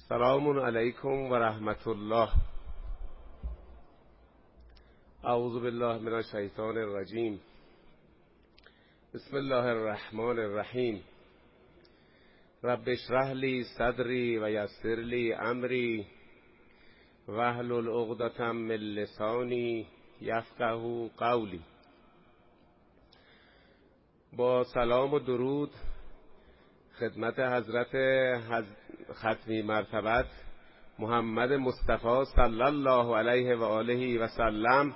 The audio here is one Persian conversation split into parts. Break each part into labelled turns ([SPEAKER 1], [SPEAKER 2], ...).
[SPEAKER 1] سلام علیکم و رحمت الله. اعوذ بالله من الشیطان الرجیم. بسم الله الرحمن الرحیم. رب اشرح لی صدری و یسر لی امری واحلل عقدة من لسانی یفقهوا قولی. با سلام و درود خدمت حضرت ختمی مرتبت محمد مصطفی صلی الله علیه و آله و سلم،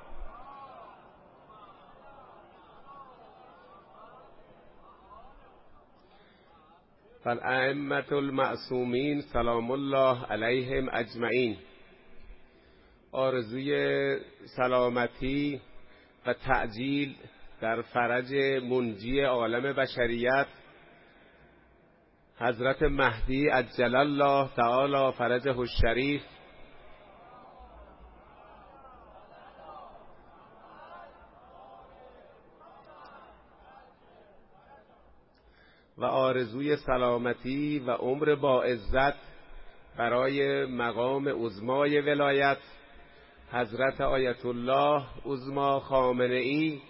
[SPEAKER 1] والائمة المعصومین سلام الله علیهم اجمعین. آرزوی سلامتی و تعجیل در فرج منجی عالم بشریت حضرت مهدی عجل الله تعالی فرجه الشریف و آرزوی سلامتی و عمر با عزت برای مقام عظمای ولایت حضرت آیت الله عظما خامنه‌ای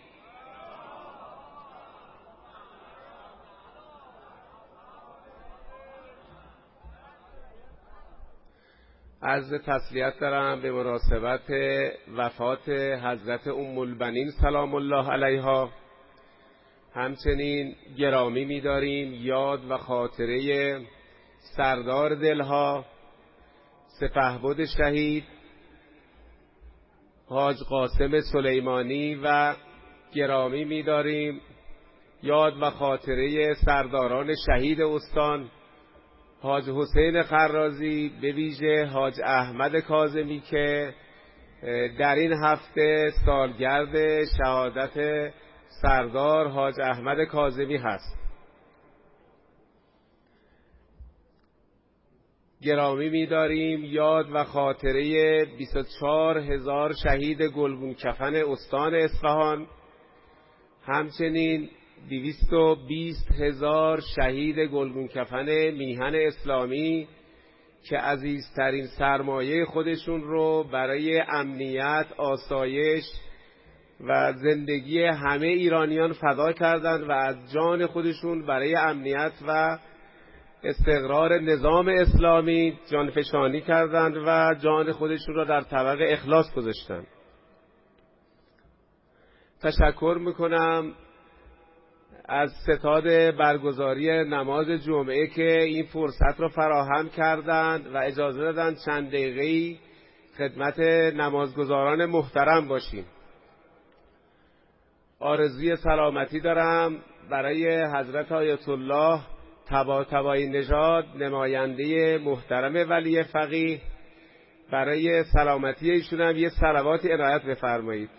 [SPEAKER 1] عرض تسلیت دارم به مناسبت وفات حضرت ام البنین سلام الله علیها. همچنین گرامی می‌داریم یاد و خاطره سردار دلها سپهبد شهید حاج قاسم سلیمانی و گرامی می‌داریم یاد و خاطره سرداران شهید استان حاج حسین خرازی، به ویژه حاج احمد کاظمی که در این هفته سالگرد شهادت سردار حاج احمد کاظمی هست. گرامی می‌داریم یاد و خاطره 24,000 شهید گلگون کفن استان اصفهان، همچنین 220,000 شهید گلگون کفن میهن اسلامی که عزیزترین سرمایه خودشون رو برای امنیت، آسایش و زندگی همه ایرانیان فدا کردند و از جان خودشون برای امنیت و استقرار نظام اسلامی جانفشانی کردند و جان خودشون را در طبق اخلاص گذاشتند. تشکر میکنم از ستاد برگزاری نماز جمعه که این فرصت را فراهم کردند و اجازه دادند چند دقیقه‌ای خدمت نمازگزاران محترم باشیم. آرزوی سلامتی دارم برای حضرت آیت الله طباطبایی نژاد نماینده محترم ولی فقیه. برای سلامتی ایشون هم یه صلواتی عنایت بفرمایید.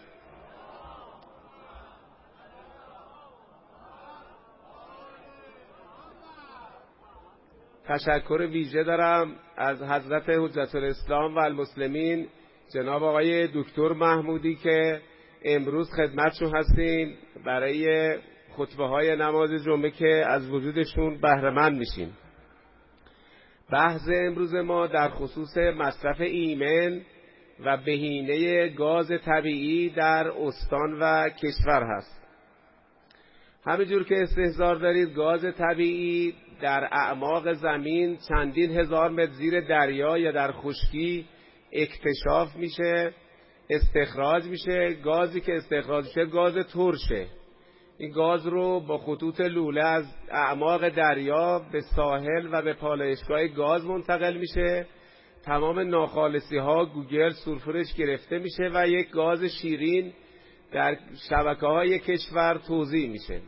[SPEAKER 1] تشکر ویژه دارم از حضرت حجت الاسلام و المسلمین جناب آقای دکتر محمودی که امروز خدمتشون هستیم برای خطبه های نماز جمعه که از وجودشون بهره مند میشیم. بحث امروز ما در خصوص مصرف ایمن و بهینه گاز طبیعی در استان و کشور هست. همینجور که استحضار دارید گاز طبیعی در اعماق زمین چندین هزار متر زیر دریا یا در خشکی اکتشاف میشه، استخراج میشه. گازی که استخراج میشه گاز ترشه. این گاز رو با خطوط لوله از اعماق دریا به ساحل و به پالایشگاه گاز منتقل میشه. تمام ناخالصی ها گوگل سولفورش گرفته میشه و یک گاز شیرین در شبکه های کشور توزیع میشه.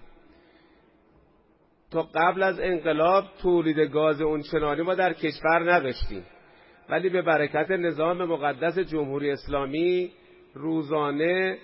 [SPEAKER 1] تا قبل از انقلاب تولید گاز اونچنانی ما در کشور نداشتیم، ولی به برکت نظام مقدس جمهوری اسلامی روزانه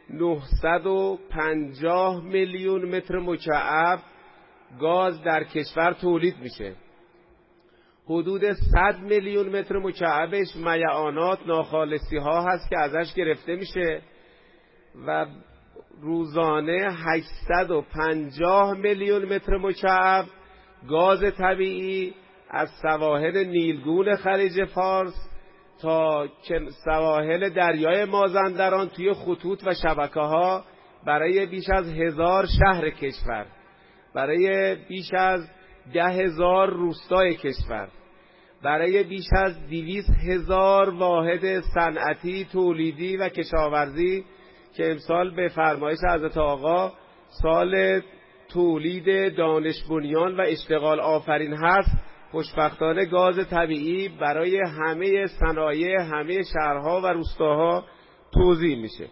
[SPEAKER 1] 950 میلیون متر مکعب گاز در کشور تولید میشه. حدود 100 میلیون متر مکعبش میعانات ناخالصی ها هست که ازش گرفته میشه و روزانه 850 میلیون متر مکعب گاز طبیعی از سواحل نیلگون خلیج فارس تا سواحل دریای مازندران توی خطوط و شبکه‌ها برای بیش از 1000 شهر کشور، برای بیش از 10,000 روستای کشور، برای بیش از 200,000 واحد صنعتی، تولیدی و کشاورزی که امسال به فرمایش حضرت آقا سال تولید دانش بنیان و اشتغال آفرین هست، خوشبختانه گاز طبیعی برای همه صنایع، همه شهرها و روستاها توزیع میشه.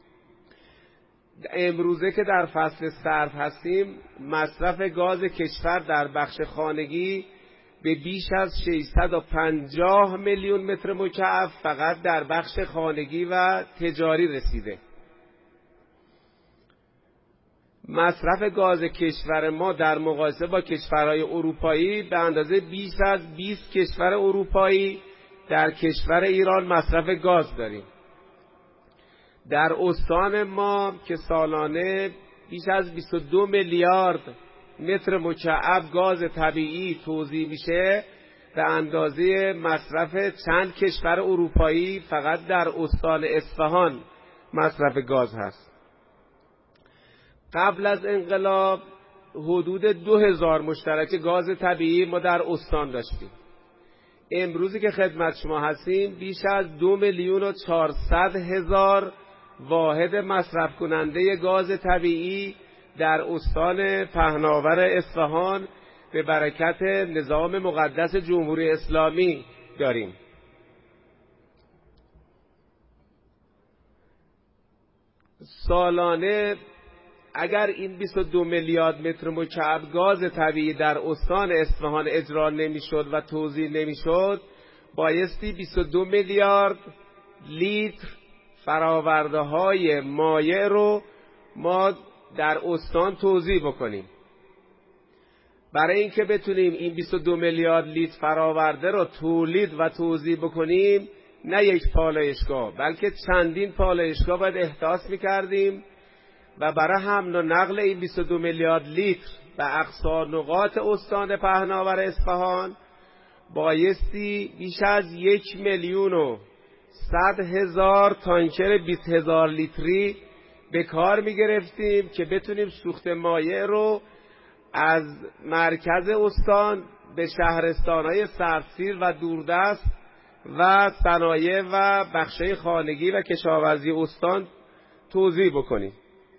[SPEAKER 1] امروزه که در فصل سرد هستیم، مصرف گاز کشور در بخش خانگی به بیش از 650 میلیون متر مکعب فقط در بخش خانگی و تجاری رسیده. مصرف گاز کشور ما در مقایسه با کشورهای اروپایی به اندازه بیش از 20 کشور اروپایی در کشور ایران مصرف گاز داریم. در استان ما که سالانه بیش از 22 میلیارد متر مکعب گاز طبیعی توزیع میشه، به اندازه مصرف چند کشور اروپایی فقط در استان اصفهان مصرف گاز هست. قبل از انقلاب حدود 2000 مشترک گاز طبیعی ما در استان داشتیم. امروزی که خدمت شما هستیم بیش از 2,400,000 واحد مصرف کننده گاز طبیعی در استان پهناور اصفهان به برکت نظام مقدس جمهوری اسلامی داریم. سالانه اگر این 22 میلیارد متر مکعب گاز طبیعی در استان اصفهان اجرا نمیشد و توزیع نمیشد، بایستی 22 میلیارد لیتر فراورده های مایع رو ما در استان توزیع بکنیم. برای اینکه بتونیم این 22 میلیارد لیتر فراورده رو تولید و توزیع بکنیم، نه یک پالایشگاه بلکه چندین پالایشگاه باید احداث میکردیم و برای حمل و نقل این 22 میلیارد لیتر به اقصی نقاط استان پهناور اصفهان بایستی بیش از 1,100,000 تانکر 20,000 لیتری به کار میگرفتیم که بتونیم سوخت مایع رو از مرکز استان به شهرستانهای سردسیر و دوردست و صنایع و بخشای خانگی و کشاورزی استان توزیع بکنیم.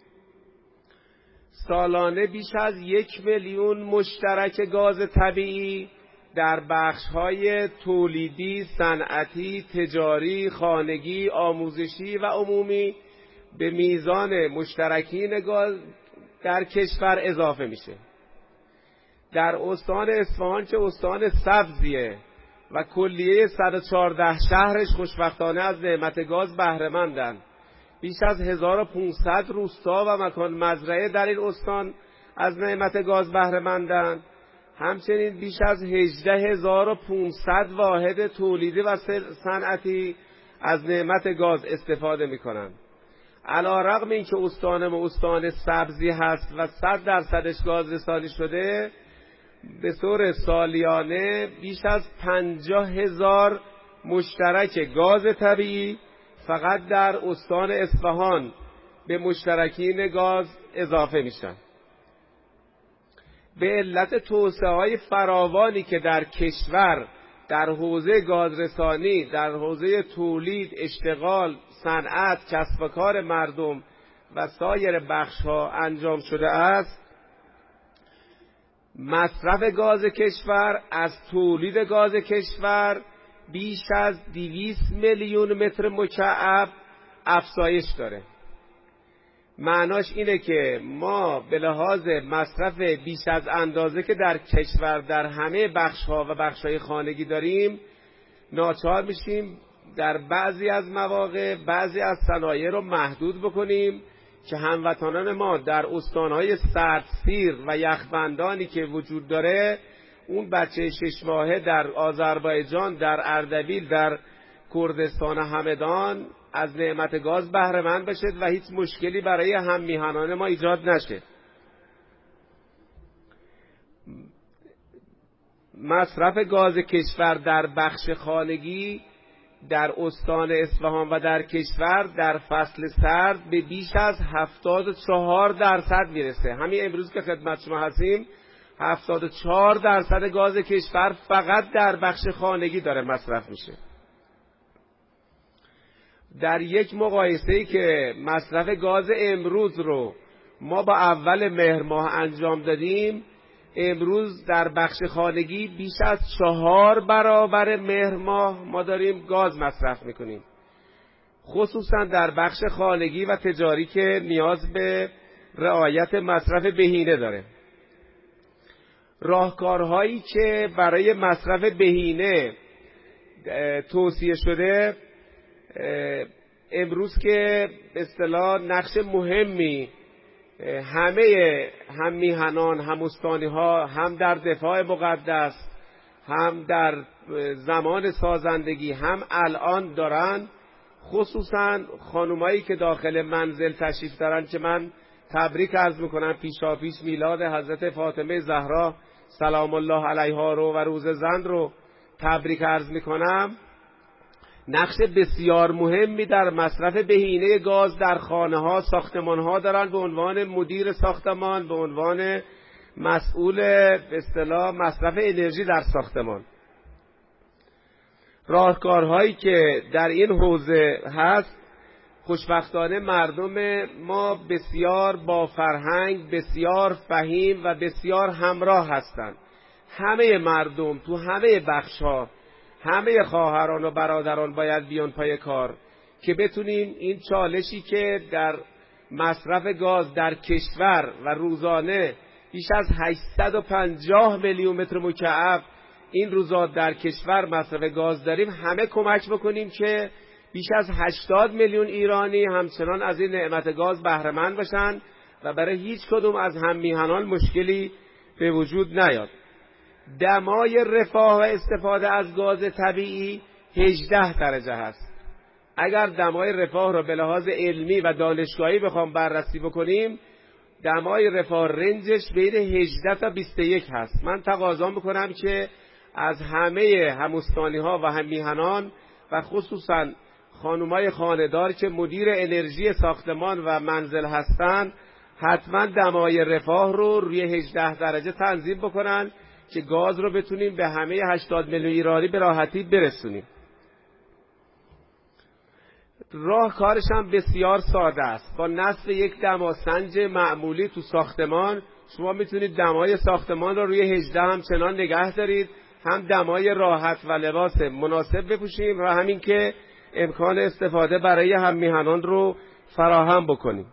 [SPEAKER 1] سالانه بیش از 1,000,000 مشترک گاز طبیعی در بخش‌های تولیدی، صنعتی، تجاری، خانگی، آموزشی و عمومی به میزان مشترکین گاز در کشور اضافه میشه. در استان اصفهان که استان سبزیه و کلیه 114 شهرش خوشبختانه از نعمت گاز بهره مندن، بیش از 1500 روستا و مکان مزرعه در این استان از نعمت گاز بهره مندن. همچنین بیش از 18,500 واحد تولیدی و صنعتی از نعمت گاز استفاده میکنند. علی‌رغم اینکه استان ما استان سبزی هست و 100% گاز رسانی شده، به طور سالیانه بیش از 50,000 مشترک گاز طبیعی فقط در استان اصفهان به مشترکین گاز اضافه میشن. به علت توسعه‌های فراوانی که در کشور در حوزه گازرسانی، در حوزه تولید، اشتغال، صنعت، کسب و کار مردم و سایر بخش‌ها انجام شده است، مصرف گاز کشور از تولید گاز کشور بیش از 200 میلیون متر مکعب افزایش داره. معناش اینه که ما به لحاظ مصرف بیش از اندازه که در کشور در همه بخش‌ها و بخش‌های خانگی داریم، ناچار میشیم در بعضی از مواقع بعضی از صنایع رو محدود بکنیم که هموطنان ما در استان‌های سردسیر و یخبندانی که وجود داره، اون بچه 6 ماهه در آذربایجان، در اردبیل، در کردستان همدان از نعمت گاز بهره مند بشه و هیچ مشکلی برای هم میهنان ما ایجاد نشه. مصرف گاز کشور در بخش خانگی در استان اصفهان و در کشور در فصل سرد به بیش از 74% میرسه. همین امروز که خدمت شما هستیم 74% گاز کشور فقط در بخش خانگی داره مصرف میشه. در یک مقایسه‌ای که مصرف گاز امروز رو ما با اول مهر ماه انجام دادیم، امروز در بخش خانگی بیش از 4 برابر مهر ماه ما داریم گاز مصرف میکنیم، خصوصا در بخش خانگی و تجاری که نیاز به رعایت مصرف بهینه داره. راهکارهایی که برای مصرف بهینه توصیه شده امروز که به اصطلاح نقش مهمی هم میهنان هم استانی ها هم در دفاع مقدس هم در زمان سازندگی هم الان دارن، خصوصا خانومایی که داخل منزل تشریف دارن که من تبریک عرض میکنم پیشاپیش میلاد حضرت فاطمه زهرا سلام الله علیها رو و روز زن رو تبریک عرض میکنم، نقش بسیار مهمی در مصرف بهینه گاز در خانه ها ساختمان ها دارن به عنوان مدیر ساختمان، به عنوان مسئول به اصطلاح مصرف انرژی در ساختمان. راهکارهایی که در این حوزه هست خوشبختانه مردم ما بسیار با فرهنگ، بسیار فهیم و بسیار همراه هستند. همه مردم تو همه بخش‌ها، همه خواهران و برادران باید بیان پای کار که بتونیم این چالشی که در مصرف گاز در کشور و روزانه بیش از 850 میلیون متر مکعب این روزا در کشور مصرف گاز داریم، همه کمک بکنیم که بیش از 80 میلیون ایرانی همچنان از این نعمت گاز بهره مند بشن و برای هیچ کدوم از هم میهنان مشکلی به وجود نیاد. دمای رفاه و استفاده از گاز طبیعی 18 درجه هست. اگر دمای رفاه را به لحاظ علمی و دانشگاهی بخوام بررسی بکنیم، دمای رفاه رنجش بین 18 تا 21 هست. من تقاضا میکنم که از همه هموستانی ها و هم میهنان و خصوصا خانومای خانه‌دار که مدیر انرژی ساختمان و منزل هستند حتما دمای رفاه رو روی 18 درجه تنظیم بکنن که گاز رو بتونیم به همه 80 میلیون ایرانی به راحتی برسونیم. راهکارش هم بسیار ساده است. با نصب یک دماسنج معمولی تو ساختمان شما میتونید دمای ساختمان رو روی 18 همچنان نگه دارید، هم دمای راحت و لباس مناسب بپوشیم و همین که امکان استفاده برای هم میهنان رو فراهم بکنیم.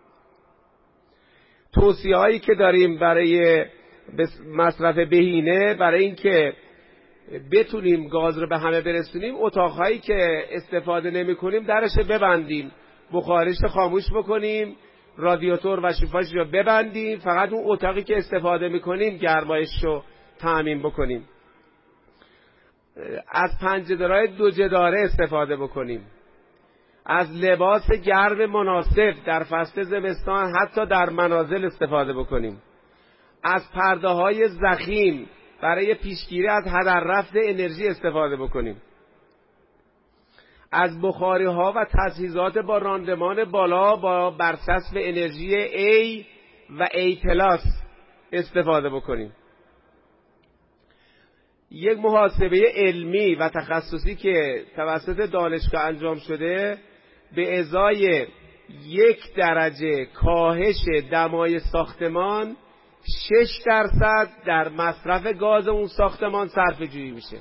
[SPEAKER 1] توصیه هایی که داریم برای مصرف بهینه، برای اینکه بتونیم گاز رو به همه برسونیم، اتاقهایی که استفاده نمی کنیم درش ببندیم، بخارش خاموش بکنیم، رادیاتور و شیفاش رو ببندیم، فقط اون اتاقی که استفاده می کنیم گرمایش رو تامین بکنیم. از پنجه‌دارهای 2 جداره استفاده بکنیم، از لباس گرم مناسب در فصل زمستان حتی در منازل استفاده بکنیم، از پرده های ضخیم برای پیشگیری از هدر رفت انرژی استفاده بکنیم، از بخاری ها و تجهیزات با راندمان بالا با برچسب انرژی A و A+ استفاده بکنیم. یک محاسبه علمی و تخصصی که توسط دانشگاه انجام شده به ازای 1 درجه کاهش دمای ساختمان 6% در مصرف گاز اون ساختمان صرفه جویی میشه.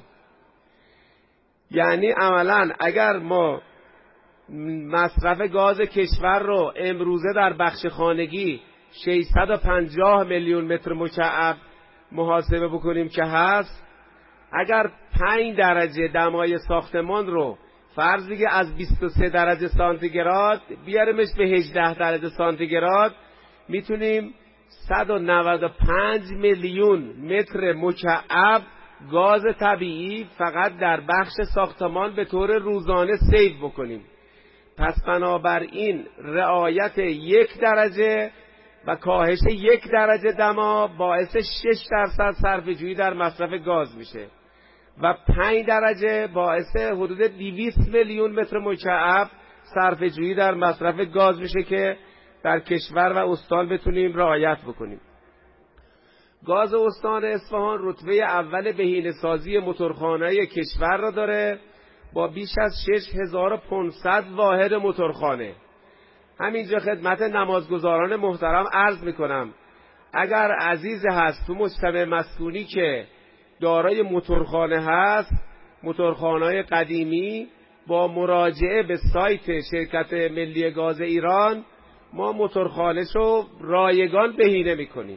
[SPEAKER 1] یعنی عملاً اگر ما مصرف گاز کشور رو امروزه در بخش خانگی 650 میلیون متر مکعب محاسبه بکنیم که هست، اگر 5 درجه دمای ساختمان رو فرضی از 23 درجه سانتیگراد بیاریمش به 18 درجه سانتیگراد، میتونیم 195 میلیون متر مکعب گاز طبیعی فقط در بخش ساختمان به طور روزانه سیو بکنیم. پس بنابراین رعایت 1 درجه و کاهش 1 درجه دما باعث 6% صرفه‌جویی در مصرف گاز میشه و 5 درجه باعث حدود 200 میلیون متر مکعب صرفه‌جویی در مصرف گاز میشه که در کشور و استان بتونیم رعایت بکنیم. گاز استان اصفهان رتبه اول بهینه‌سازی موتورخانه‌ای کشور را داره با بیش از 6500 واحد موتورخانه. همینجا خدمت نمازگزاران محترم عرض میکنم اگر عزیز هست تو مجتمع مسکونی که دارای موتورخانه هست، موتورخانه‌های قدیمی، با مراجعه به سایت شرکت ملی گاز ایران ما موتورخانه‌شو رایگان بهینه میکنیم.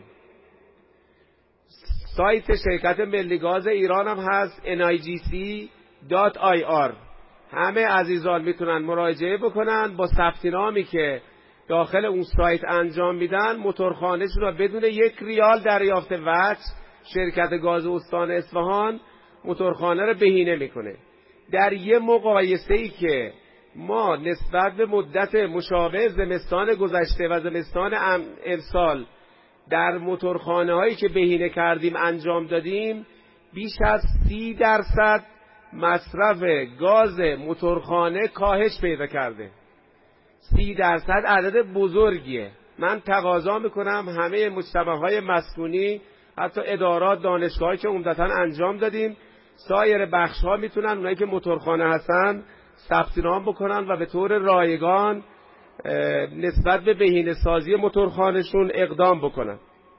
[SPEAKER 1] سایت شرکت ملی گاز ایران هم هست nigc.ir. همه عزیزان میتونن مراجعه بکنن با ثبت نامی که داخل اون سایت انجام میدن موتورخانه‌شون را بدون 1 ریال دریافت وجه شرکت گاز استان اصفهان موتورخانه را بهینه میکنه. در یه مقایسه‌ای که ما نسبت به مدت مشابه زمستان گذشته و زمستان امسال در موتورخانه‌هایی که بهینه کردیم انجام دادیم، بیش از 30% مصرف گاز موتورخانه کاهش پیدا کرده. 30% عدد بزرگیه. من تقاضا میکنم همه مجتمع‌های مسکونی، حتی ادارات، دانشگاهایی که عمدتاً انجام دادیم، سایر بخش‌ها میتونن اونایی که موتورخانه هستن ثبت نام بکنن و به طور رایگان نسبت به بهینه‌سازی موتورخانه‌شون اقدام بکنن.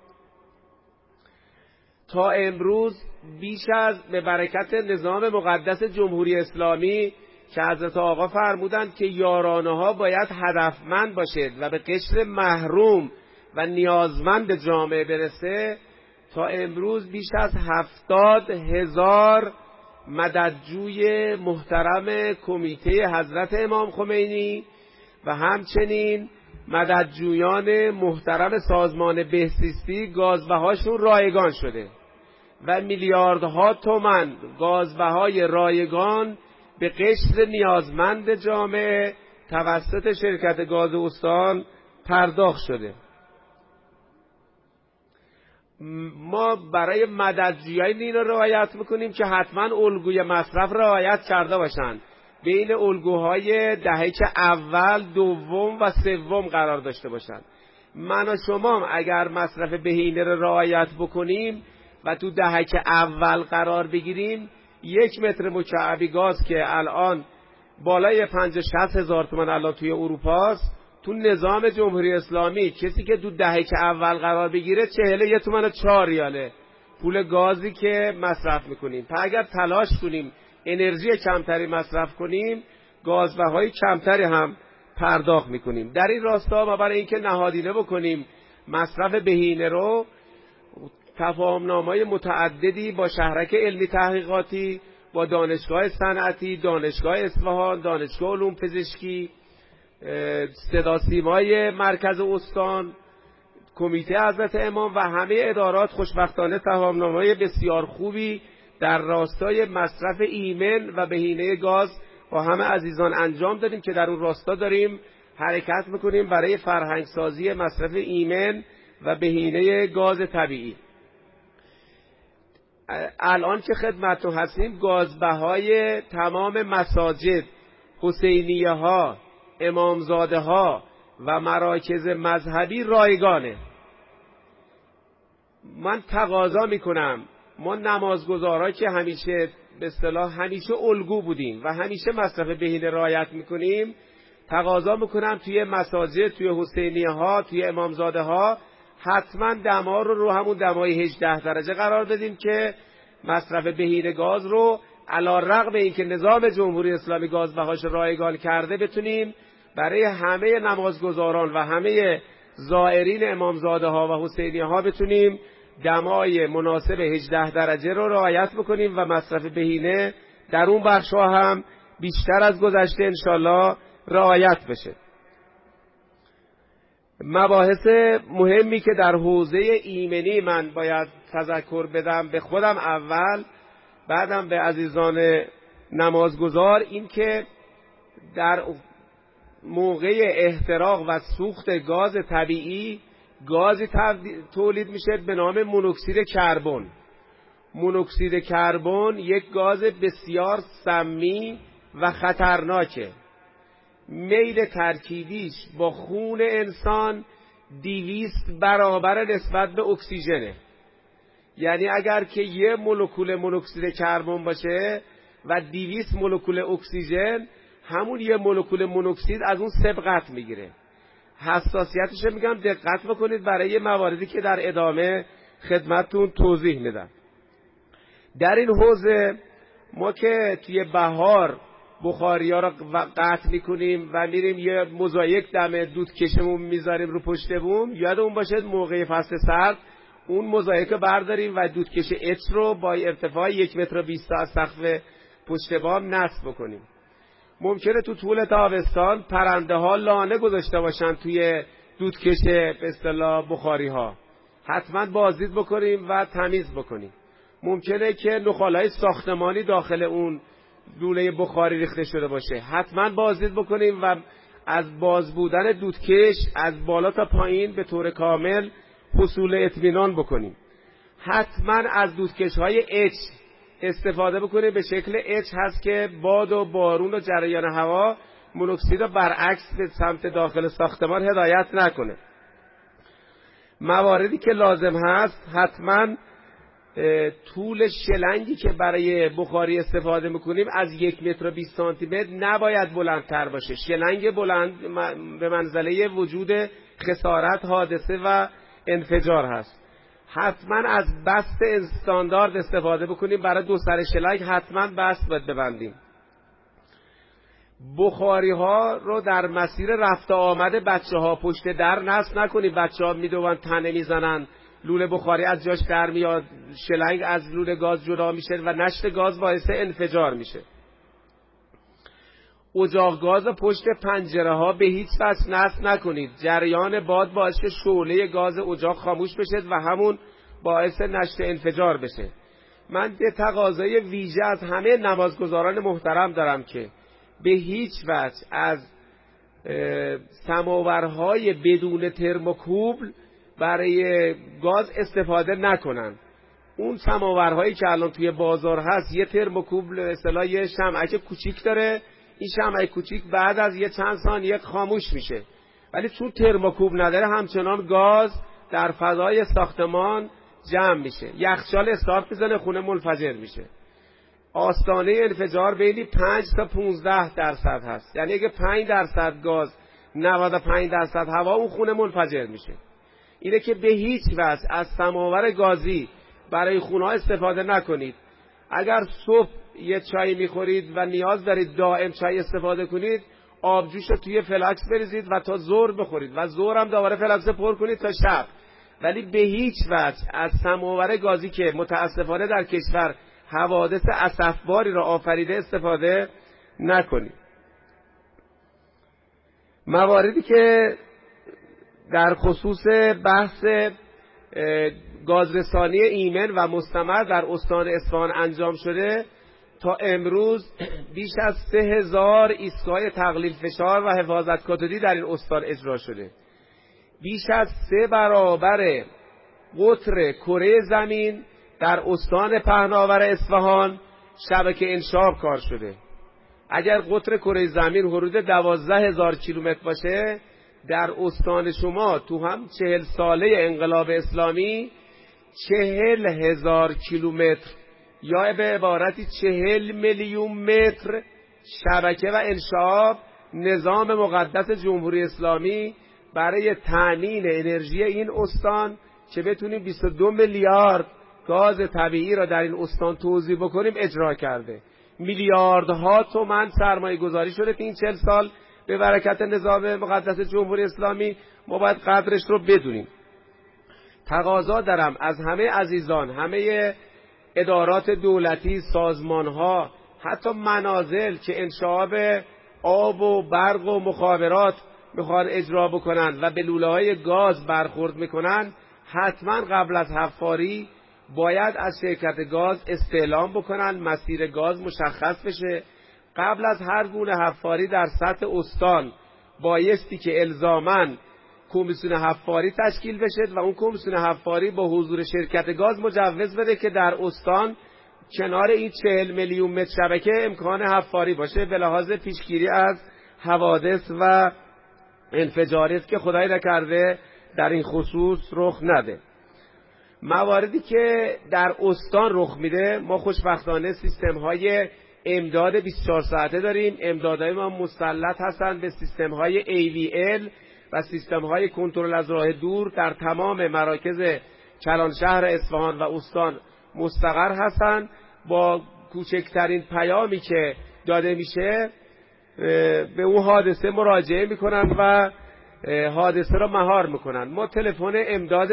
[SPEAKER 1] تا امروز بیش از به برکت نظام مقدس جمهوری اسلامی که حضرت آقا فرمودند که یارانه‌ها باید هدفمند باشد و به قشر محروم و نیازمند جامعه برسه، تا امروز بیش از 70,000 مددجوی محترم کمیته حضرت امام خمینی و همچنین مددجویان محترم سازمان بهزیستی گازبهاشون رایگان شده و میلیاردها تومان گازبهای رایگان به قشر نیازمند جامعه توسط شرکت گاز استان پرداخت شده. ما برای مددجویان این رو رعایت میکنیم که حتما الگوی مصرف رعایت کرده باشند. بین الگوهای دهک اول، دوم و سوم قرار داشته باشند. من و شما اگر مصرف بهینه رو رعایت بکنیم و تو دهک اول قرار بگیریم، 1 متر مکعبی گاز که الان بالای 50-60 هزار تومان الان توی اروپاست، تو نظام جمهوری اسلامی کسی که تو دهک اول قرار بگیره 41 تومان 4 ریاله پول گازی که مصرف میکنیم. اگر تلاش کنیم انرژی کمتری مصرف کنیم، گازبهای کمتری هم پرداخت میکنیم. در این راستا ما برای اینکه نهادینه بکنیم مصرف بهینه رو، تفاهم‌نامه‌های متعددی با شهرک علمی تحقیقاتی، با دانشگاه صنعتی، دانشگاه اصفهان، دانشگاه علوم پزشکی، صدا سیمای مرکز استان، کمیته حضرت امام و همه ادارات خوشبختانه تفاهم‌نامه‌های بسیار خوبی در راستای مصرف ایمن و بهینه گاز با همه عزیزان انجام دادیم که در اون راستا داریم حرکت میکنیم برای فرهنگسازی مصرف ایمن و بهینه گاز طبیعی. الان که خدمتتون هستیم، گازبهای تمام مساجد، حسینیه ها، امامزاده ها و مراکز مذهبی رایگانه. من تقاضا میکنم ما نمازگزارا که همیشه به اصطلاح همیشه الگو بودیم و همیشه مصرف بهینه رعایت میکنیم، تقاضا میکنم توی مساجد، توی حسینیه ها، توی امامزاده ها حتما دما رو همون دمای 18 درجه قرار بدیم که مصرف بهینه گاز رو علی رغم اینکه نظام جمهوری اسلامی گازبهاش رایگان کرده بتونیم برای همه نمازگزاران و همه زائرین امامزاده ها و حسینیه ها بتونیم دمای مناسب 18 درجه رو رعایت بکنیم و مصرف بهینه در اون بخش‌ها هم بیشتر از گذشته انشالله رعایت بشه. مباحث مهمی که در حوزه ایمنی من باید تذکر بدم به خودم اول، بعدم به عزیزان نمازگزار، این که در موقع احتراق و سوخت گاز طبیعی گازی تولید میشه به نام مونوکسید کربن. مونوکسید کربن یک گاز بسیار سمی و خطرناکه. میل ترکیبیش با خون انسان 200 برابر نسبت به اکسیژنه. یعنی اگر که یه مولکول مونوکسید کربن باشه و 200 مولکول اکسیژن، همون یه مولکول مونوکسید از اون سبقت میگیره. حساسیتش میگم دقت بکنید برای مواردی که در ادامه خدمتتون توضیح میدم. در این حوزه ما که توی بهار بخاریا رو قطع میکنیم و میریم یه موزاییک دم دودکشمون میذاریم رو پشت بوم، یادمون باشه موقع فصل سرد اون موزاییک رو برداریم و دودکش اچ رو با ارتفاع 1.20 متر از سقف پشت بام نصب بکنیم. ممکنه تو طول تابستان پرنده ها لانه گذاشته باشن توی دودکش به اصطلاح بخاری ها، حتما بازدید بکنیم و تمیز بکنیم. ممکنه که نخالهای ساختمانی داخل اون لوله بخاری ریخته شده باشه، حتما بازدید بکنیم و از باز بودن دودکش از بالا تا پایین به طور کامل حصول اطمینان بکنیم. حتما از دودکش های اچ استفاده بکنیم به شکل اچ هست که باد و بارون و جریان هوا مونوکسید رو برعکس به سمت داخل ساختمان هدایت نکنه. مواردی که لازم هست، حتما طول شلنگی که برای بخاری استفاده میکنیم از 1.20 متر نباید بلندتر باشه. شلنگ بلند به منزله وجود خسارت، حادثه و انفجار هست. حتما از بست استاندارد استفاده بکنیم. برای دو سر شلنگ حتما بست باید ببندیم. بخاری ها رو در مسیر رفت آمد بچه ها پشت در نصب نکنیم. بچه ها میدوان تنه میزنن، لوله بخاری از جاش در میاد، شلنگ از لوله گاز جدا میشه و نشت گاز باعث انفجار میشه. اجاق گاز پشت پنجره ها به هیچ وجه نصب نکنید. جریان باد باعث شعله گاز اجاق خاموش بشه و همون باعث نشت انفجار بشه. من یه تقاضای ویژه از همه نمازگزاران محترم دارم که به هیچ وجه از سماورهای بدون ترموکوبل برای گاز استفاده نکنن. اون سماورهایی که الان توی بازار هست یه ترموکوبل به اصطلاح یه شمعک کوچیک داره، این شمعک کوچیک بعد از یه چند ثانیه خاموش میشه، ولی چون ترموکوبل نداره همچنان گاز در فضای ساختمان جمع میشه، یخچال استارت میزنه، خونه منفجر میشه. آستانه انفجار بین 5 تا 15% هست. یعنی اگه 5% گاز 95% هوا، اون خونه منفجر میشه. اینه که به هیچ وجه از سماور گازی برای خونه ها استفاده نکنید. اگر صبح یه چای میخورید و نیاز دارید دائم چای استفاده کنید، آبجوش رو توی فلاکس بریزید و تا ظهر بخورید و ظهر هم دوباره فلاکس پر کنید تا شب. ولی به هیچ وجه از سماور گازی که متاسفانه در کشور حوادث اسفباری را آفریده استفاده نکنید. مواردی که در خصوص بحث گازرسانی ایمن و مستمر در استان اصفهان انجام شده، تا امروز بیش از 3000 ایستگاه تقلیل فشار و حفاظت کاتودی در این استان اجرا شده. بیش از 3 برابر قطر کره زمین در استان پهناور اصفهان شبکه انشاب کار شده. اگر قطر کره زمین حدود 12000 کیلومتر باشه، در استان شما تو هم 40 ساله انقلاب اسلامی 40,000 کیلومتر یا به عبارتی 40 میلیون متر شبکه و انشاب نظام مقدس جمهوری اسلامی برای تأمین انرژی این استان که بتونیم 22 میلیارد گاز طبیعی را در این استان توزیع بکنیم اجرا کرده. میلیاردها تومان سرمایه گذاری شده تو این 40 سال به برکت نظام مقدس جمهوری اسلامی. ما باید قدرش رو بدونیم. تقاضا دارم از همه عزیزان، همه ادارات دولتی، سازمانها، حتی منازل که انشعاب آب و برق و مخابرات میخوان اجرا بکنن و به لوله‌های گاز برخورد میکنن، حتما قبل از حفاری باید از شرکت گاز استعلام بکنن، مسیر گاز مشخص بشه. قبل از هر گونه حفاری در سطح استان بایستی که الزاماً کمیسیون حفاری تشکیل بشه و اون کمیسیون حفاری با حضور شرکت گاز مجوز بده که در استان کنار این 40 میلیون متر شبکه امکان حفاری باشه به لحاظ پیشگیری از حوادث و انفجاراتی که خدای نکرده در این خصوص رخ نده. مواردی که در استان رخ میده، ما خوشبختانه سیستم های امداد 24 ساعته داریم. امدادهای ما مسلط هستند به سیستم های AVL و سیستم های کنترل از راه دور در تمام مراکز کلانشهر اصفهان و استان مستقر هستند. با کوچکترین پیامی که داده میشه به اون حادثه مراجعه میکنن و حادثه را مهار میکنن. ما تلفن امداد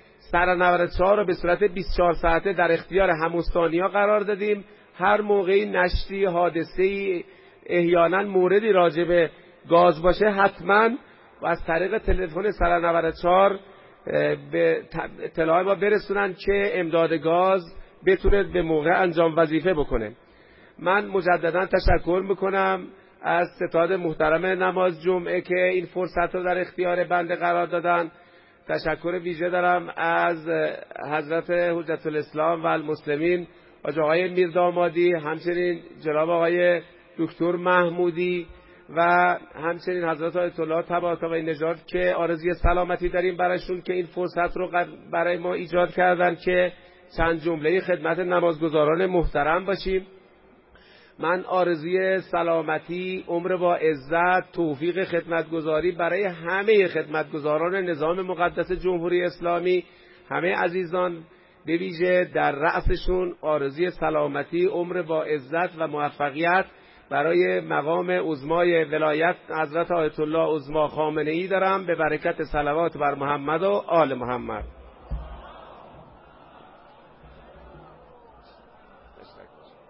[SPEAKER 1] سر 94 رو به صورت 24 ساعته در اختیار هموستانی‌ها قرار دادیم. هر موقعی نشتی حادثه‌ای احیانا موردی راجع به گاز باشه حتما و از طریق تلفن سر 94 به اطلاع ما برسونن که امداد گاز بتونه به موقع انجام وظیفه بکنه. من مجددا تشکر میکنم از ستاد محترم نماز جمعه که این فرصت رو در اختیار بنده قرار دادن. تشکر ویژه دارم از حضرت حجت الاسلام و المسلمین حاج آقای میردامادی، همچنین جناب آقای دکتر محمودی و همچنین حضرت آیت الله طباطبایی نژاد که آرزوی سلامتی داریم برایشون که این فرصت رو برای ما ایجاد کردن که چند جمله خدمت نمازگزاران محترم باشیم. من آرزوی سلامتی، عمر با عزت، توفیق خدمتگزاری برای همه خدمتگزاران نظام مقدس جمهوری اسلامی، همه عزیزان به ویژه در رأسشون آرزوی سلامتی، عمر با عزت و موفقیت برای مقام عظمای ولایت حضرت آیت الله عظما خامنه‌ای دارم به برکت صلوات بر محمد و آل محمد.